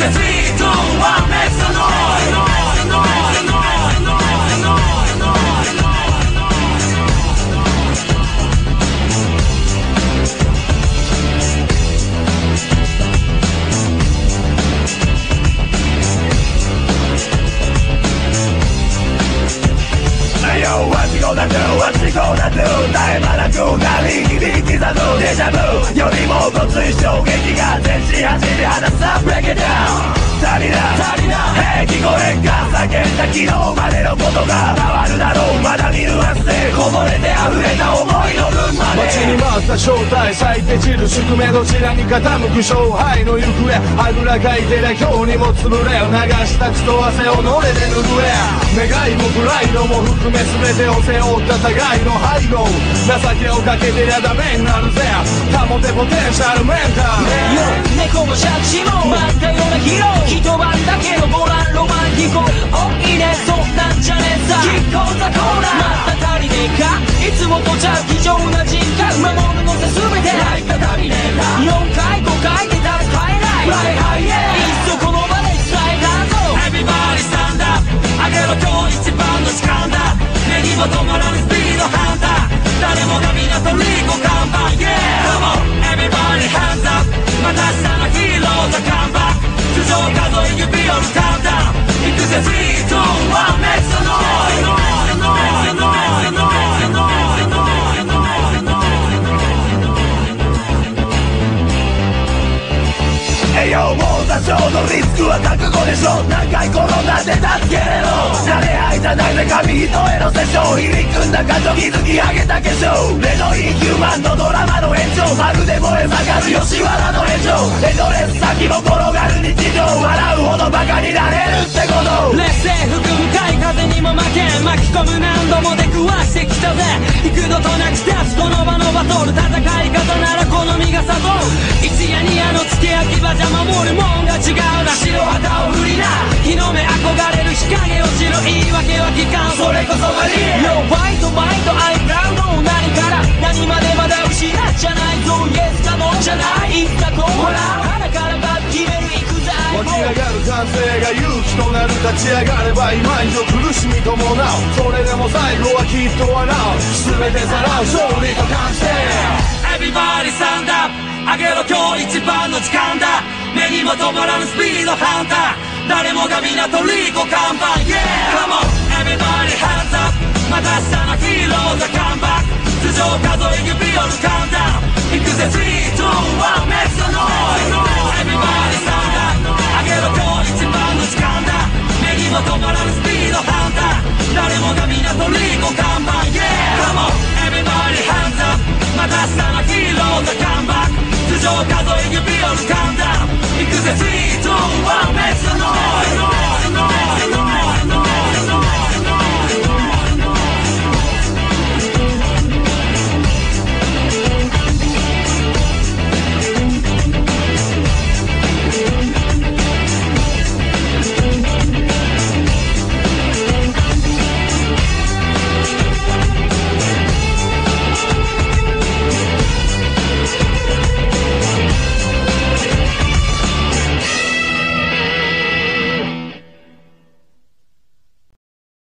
絶え間なく鳴り響き刻むデジャブよりもごつい衝撃が全身走り放つ Break it down 足りない聞こえんか叫んだ昨日までのことが変わるだろうまだ見ぬ明日でこぼれて溢れた思いの分まで待ちに待った正体咲いて散る宿命どちらに傾く勝敗の行方あぐらかいてりゃ今日にも潰れ流した血と汗をのれで拭え願いもプライドも含め全てを背負った互いの背後情けをかけてりゃダメになるぜ保てポテンシャルメンタル猫もシャチも待ったようなヒーロー一晩だけのボランロマンティコおいいねそうなんじゃねえさキッコーザコーナーまた足りねえかいつもとちゃう非常な人格守るのせ全てライフが足りねえか4回5回で多分買えないいっそこの場で伝えたぞ Everybody stand up 上げろ今日一番の時間だ目にも止まらぬスピードハンター誰もが港リーゴ看板 Yeah Come on Everybody hands up また明日のヒーローズカムバック頭上数え指折るカウンダウンいくぜ3、2、1 Make some noise 栄養も多少のリスクは覚悟でしょ何回転んだって助けれろ慣れ合いじゃないぜ紙一重のセッション入り組んだ感情築き上げた化粧レドインヒューマンのドラマの延長まるで燃え盛る吉原の炎上エドレス先も転がる日常笑うほどバカになれるってこと劣勢吹く向かい風にも負け巻き込む何度も出くわしてきたぜ幾度となく立つこの場のバトル戦い方なら好みが誘う一夜二夜の付け焼き場じゃ守るもんが違うな白旗を振りな日の目憧れる日陰落ちる言い訳は聞かんそれこそがリアル No fight I'm proud 何から何までまだ失っちゃないぞ Yes かもじゃないいつかこうほら鼻からバッ決める行くぜ湧き上がる感性が勇気となる立ち上がれば今以上苦しみ伴うそれでも最後はきっと笑う全てさらう勝利と完成 Everybody stand up 上げろ今日一番の時間だ目にも止まらぬスピードハンター誰もが港リーゴ看板 Yeah Come on Everybody hands up また明日のヒーローズカムバック頭上数え指折るカウンダウンいくぜ3、2、1 Make some noise Everybody stand up 上げろ今日一番の時間だ目にも止まらぬスピードハンター誰もが港リーゴ看板